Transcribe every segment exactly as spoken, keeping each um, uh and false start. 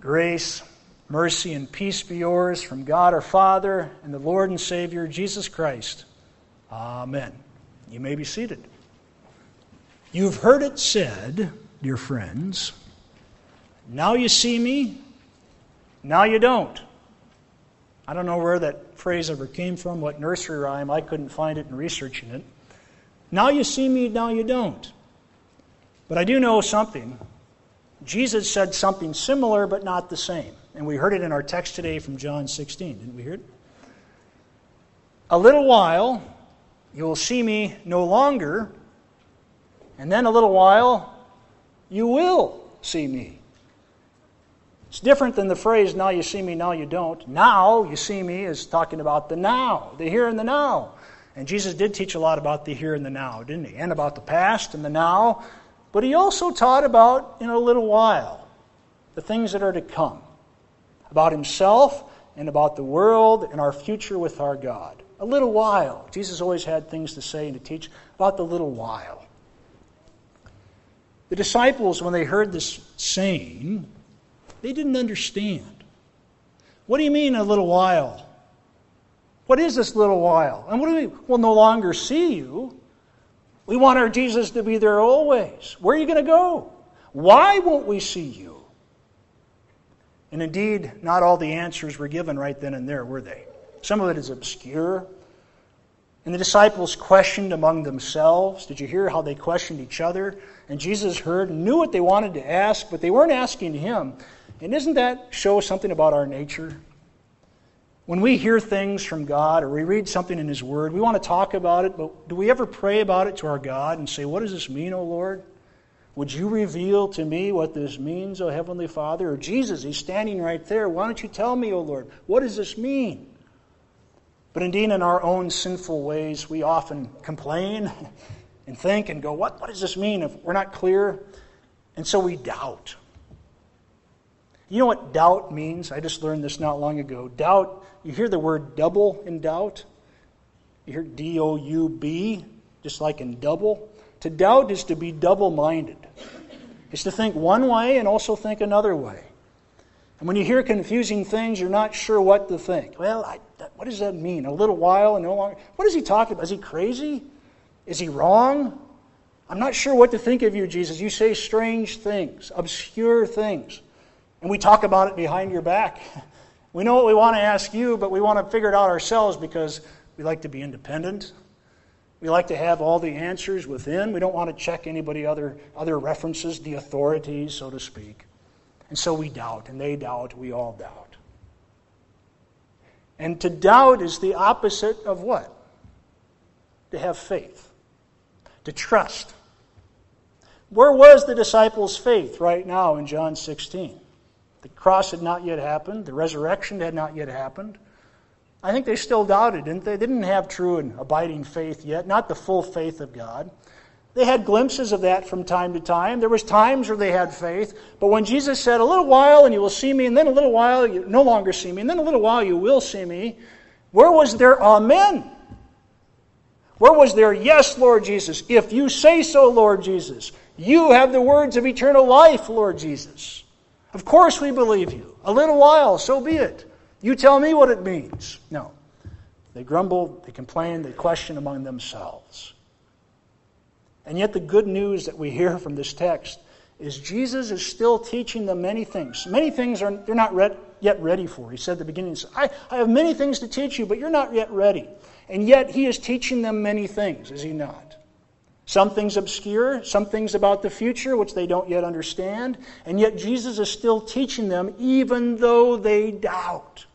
Grace, mercy, and peace be yours from God our Father and the Lord and Savior, Jesus Christ. Amen. You may be seated. You've heard it said, dear friends, now you see me, now you don't. I don't know where that phrase ever came from, what nursery rhyme. I couldn't find it in researching it. Now you see me, now you don't. But I do know something. Jesus said something similar, but not the same. And we heard it in our text today from John sixteen. Didn't we hear it? A little while, you will see me no longer, and then a little while, you will see me. It's different than the phrase, now you see me, now you don't. Now you see me is talking about the now, the here and the now. And Jesus did teach a lot about the here and the now, didn't he? And about the past and the now. But he also taught about, in a little while, the things that are to come. About himself and about the world and our future with our God. A little while. Jesus always had things to say and to teach about the little while. The disciples, when they heard this saying, they didn't understand. What do you mean a little while? What is this little while? And what do we, we'll no longer see you? We want our Jesus to be there always. Where are you going to go? Why won't we see you? And indeed, not all the answers were given right then and there, were they? Some of it is obscure. And the disciples questioned among themselves. Did you hear how they questioned each other? And Jesus heard and knew what they wanted to ask, but they weren't asking him. And doesn't that show something about our nature? When we hear things from God or we read something in His Word, we want to talk about it, but do we ever pray about it to our God and say, what does this mean, O Lord? Would you reveal to me what this means, O Heavenly Father? Or Jesus, He's standing right there. Why don't you tell me, O Lord? What does this mean? But indeed, in our own sinful ways, we often complain and think and go, what, what does this mean if we're not clear? And so we doubt. You know what doubt means? I just learned this not long ago. Doubt, you hear the word double in doubt? You hear D O U B, just like in double. To doubt is to be double-minded. It's to think one way and also think another way. And when you hear confusing things, you're not sure what to think. Well, I, what does that mean? A little while and no longer? What is he talking about? Is he crazy? Is he wrong? I'm not sure what to think of you, Jesus. You say strange things, obscure things. And we talk about it behind your back. We know what we want to ask you, but we want to figure it out ourselves because we like to be independent. We like to have all the answers within. We don't want to check anybody other other references, the authorities, so to speak. And so we doubt, and they doubt, we all doubt. And to doubt is the opposite of what? To have faith. To trust. Where was the disciples' faith right now in John sixteen? The cross had not yet happened. The resurrection had not yet happened. I think they still doubted, didn't they? They didn't have true and abiding faith yet, not the full faith of God. They had glimpses of that from time to time. There was times where they had faith. But when Jesus said, a little while and you will see me, and then a little while you no longer see me, and then a little while you will see me, where was their amen? Where was their yes, Lord Jesus? If you say so, Lord Jesus. You have the words of eternal life, Lord Jesus. Of course we believe you. A little while, so be it. You tell me what it means. No. They grumble, they complain, they question among themselves. And yet the good news that we hear from this text is Jesus is still teaching them many things. Many things are they're not re- yet ready for. He said at the beginning, I, I have many things to teach you, but you're not yet ready. And yet He is teaching them many things, is He not? Some things obscure, some things about the future which they don't yet understand, and yet Jesus is still teaching them even though they doubt.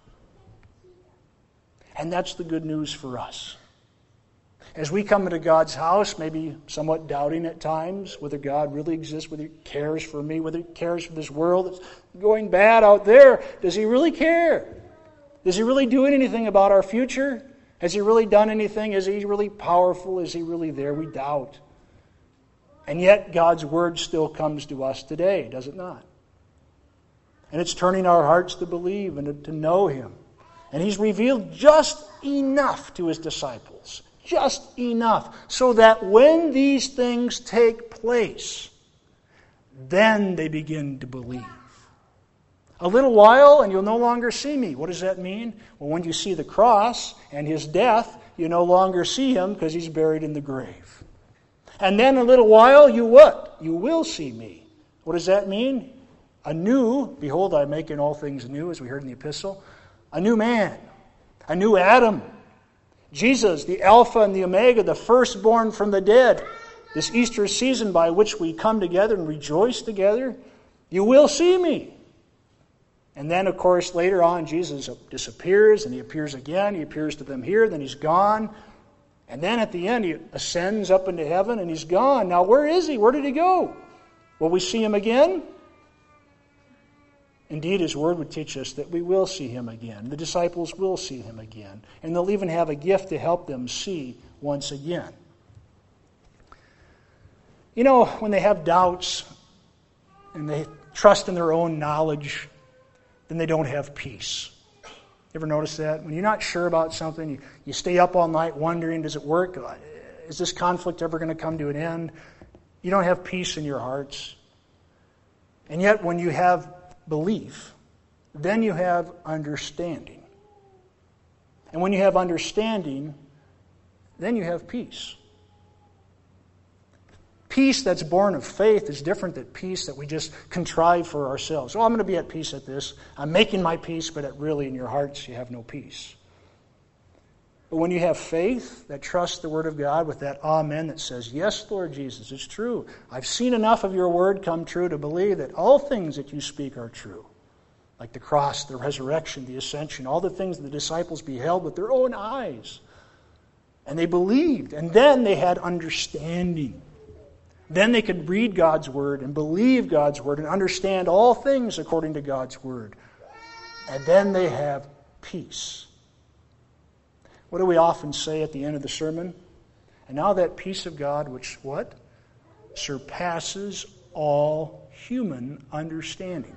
And that's the good news for us. As we come into God's house, maybe somewhat doubting at times whether God really exists, whether He cares for me, whether He cares for this world that's going bad out there. Does He really care? Does He really do anything about our future? Has He really done anything? Is He really powerful? Is He really there? We doubt. And yet God's Word still comes to us today, does it not? And it's turning our hearts to believe and to know Him. And He's revealed just enough to His disciples. Just enough. So that when these things take place, then they begin to believe. A little while and you'll no longer see me. What does that mean? Well, when you see the cross and his death, you no longer see him because he's buried in the grave. And then a little while, you what? You will see me. What does that mean? A new, behold, I make in all things new, as we heard in the epistle. A new man. A new Adam. Jesus, the Alpha and the Omega, the firstborn from the dead. This Easter season by which we come together and rejoice together. You will see me. And then, of course, later on, Jesus disappears and he appears again. He appears to them here, then he's gone. And then at the end, he ascends up into heaven and he's gone. Now, where is he? Where did he go? Will we see him again? Indeed, his word would teach us that we will see him again. The disciples will see him again. And they'll even have a gift to help them see once again. You know, when they have doubts and they trust in their own knowledge, then they don't have peace. Ever notice that? When you're not sure about something, you, you stay up all night wondering, does it work? Is this conflict ever going to come to an end? You don't have peace in your hearts. And yet when you have belief, then you have understanding. And when you have understanding, then you have peace. Peace that's born of faith is different than peace that we just contrive for ourselves. Oh, I'm going to be at peace at this. I'm making my peace, but at really in your hearts you have no peace. But when you have faith that trusts the Word of God with that amen that says, yes, Lord Jesus, it's true. I've seen enough of your Word come true to believe that all things that you speak are true. Like the cross, the resurrection, the ascension, all the things that the disciples beheld with their own eyes. And they believed. And then they had understanding. Then they could read God's Word and believe God's Word and understand all things according to God's Word. And then they have peace. What do we often say at the end of the sermon? And now that peace of God, which what? Surpasses all human understanding.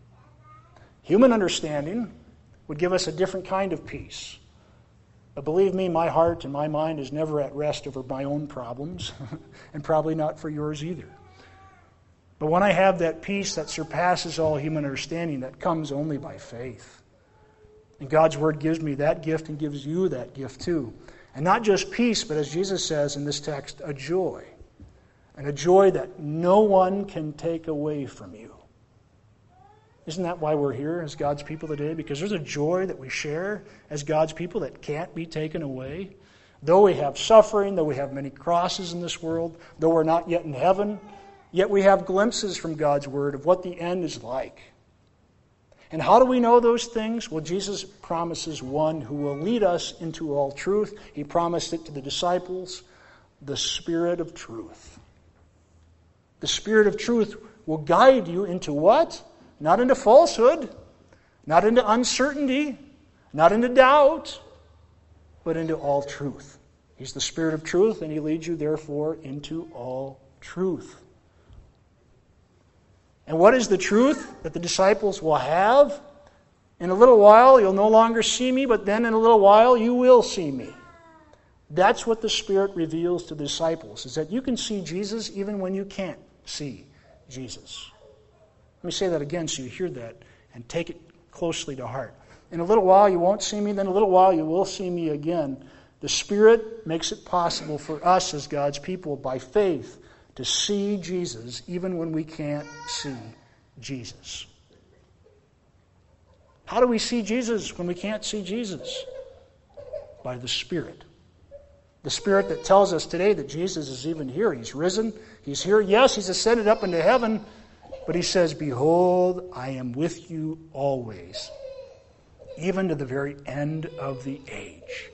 Human understanding would give us a different kind of peace. But believe me, my heart and my mind is never at rest over my own problems, and probably not for yours either. But when I have that peace that surpasses all human understanding, that comes only by faith. And God's Word gives me that gift and gives you that gift too. And not just peace, but as Jesus says in this text, a joy. And a joy that no one can take away from you. Isn't that why we're here as God's people today? Because there's a joy that we share as God's people that can't be taken away. Though we have suffering, though we have many crosses in this world, though we're not yet in heaven, yet we have glimpses from God's Word of what the end is like. And how do we know those things? Well, Jesus promises one who will lead us into all truth. He promised it to the disciples, the Spirit of truth. The Spirit of truth will guide you into what? Not into falsehood, not into uncertainty, not into doubt, but into all truth. He's the Spirit of truth, and He leads you, therefore, into all truth. And what is the truth that the disciples will have? In a little while, you'll no longer see me, but then in a little while, you will see me. That's what the Spirit reveals to the disciples, is that you can see Jesus even when you can't see Jesus. Let me say that again so you hear that and take it closely to heart. In a little while you won't see me, then in a little while you will see me again. The Spirit makes it possible for us as God's people by faith to see Jesus even when we can't see Jesus. How do we see Jesus when we can't see Jesus? By the Spirit. The Spirit that tells us today that Jesus is even here. He's risen. He's here. Yes, He's ascended up into heaven. But He says, behold, I am with you always, even to the very end of the age.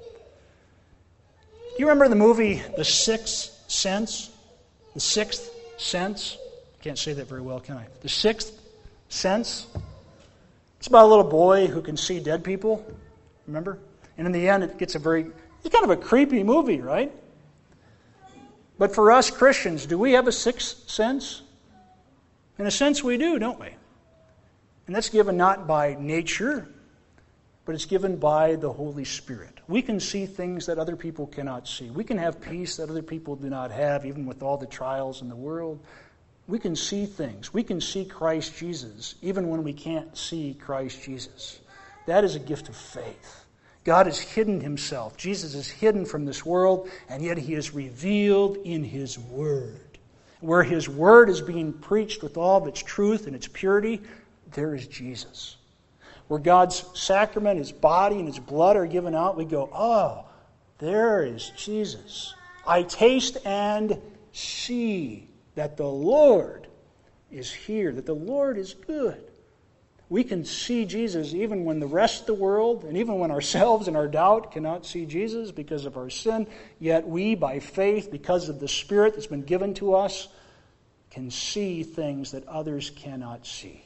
Do you remember the movie The Sixth Sense? The Sixth Sense? I can't say that very well, can I? The Sixth Sense? It's about a little boy who can see dead people. Remember? And in the end, it gets a very, it's kind of a creepy movie, right? But for us Christians, do we have a sixth sense? In a sense we do, don't we? And that's given not by nature, but it's given by the Holy Spirit. We can see things that other people cannot see. We can have peace that other people do not have, even with all the trials in the world. We can see things. We can see Christ Jesus even when we can't see Christ Jesus. That is a gift of faith. God has hidden himself. Jesus is hidden from this world, and yet he is revealed in his word. Where his word is being preached with all of its truth and its purity, there is Jesus. Where God's sacrament, his body and his blood are given out, we go, oh, there is Jesus. I taste and see that the Lord is here, that the Lord is good. We can see Jesus even when the rest of the world, and even when ourselves in our doubt cannot see Jesus because of our sin, yet we, by faith, because of the Spirit that's been given to us, can see things that others cannot see.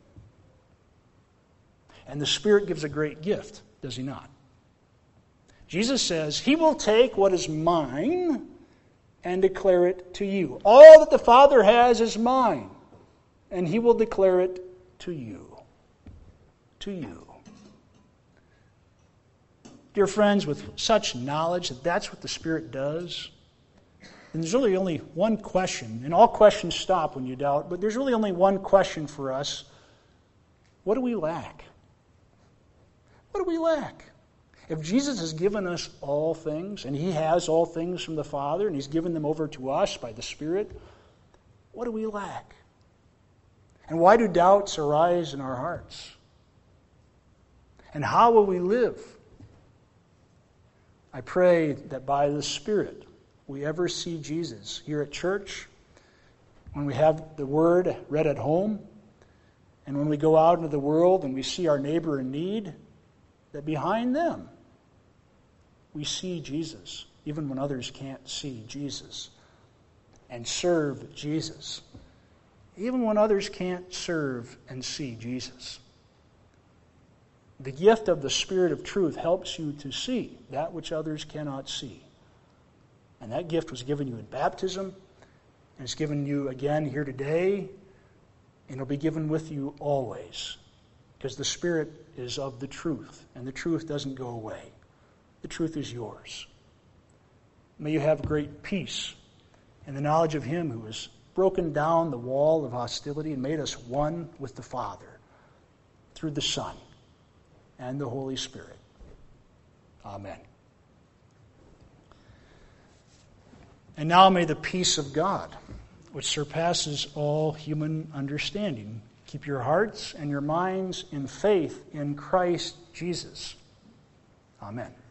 And the Spirit gives a great gift, does he not? Jesus says, he will take what is mine and declare it to you. All that the Father has is mine, and he will declare it to you. To you. Dear friends, with such knowledge that that's what the Spirit does, and there's really only one question, and all questions stop when you doubt, but there's really only one question for us. What do we lack? What do we lack? If Jesus has given us all things, and he has all things from the Father, and he's given them over to us by the Spirit, what do we lack? And why do doubts arise in our hearts? And how will we live? I pray that by the Spirit we ever see Jesus here at church, when we have the Word read at home, and when we go out into the world and we see our neighbor in need, that behind them we see Jesus, even when others can't see Jesus, and serve Jesus, even when others can't serve and see Jesus. The gift of the Spirit of truth helps you to see that which others cannot see. And that gift was given you in baptism, and it's given you again here today, and it'll be given with you always. Because the Spirit is of the truth, and the truth doesn't go away. The truth is yours. May you have great peace in the knowledge of him who has broken down the wall of hostility and made us one with the Father through the Son and the Holy Spirit. Amen. And now may the peace of God, which surpasses all human understanding, keep your hearts and your minds in faith in Christ Jesus. Amen.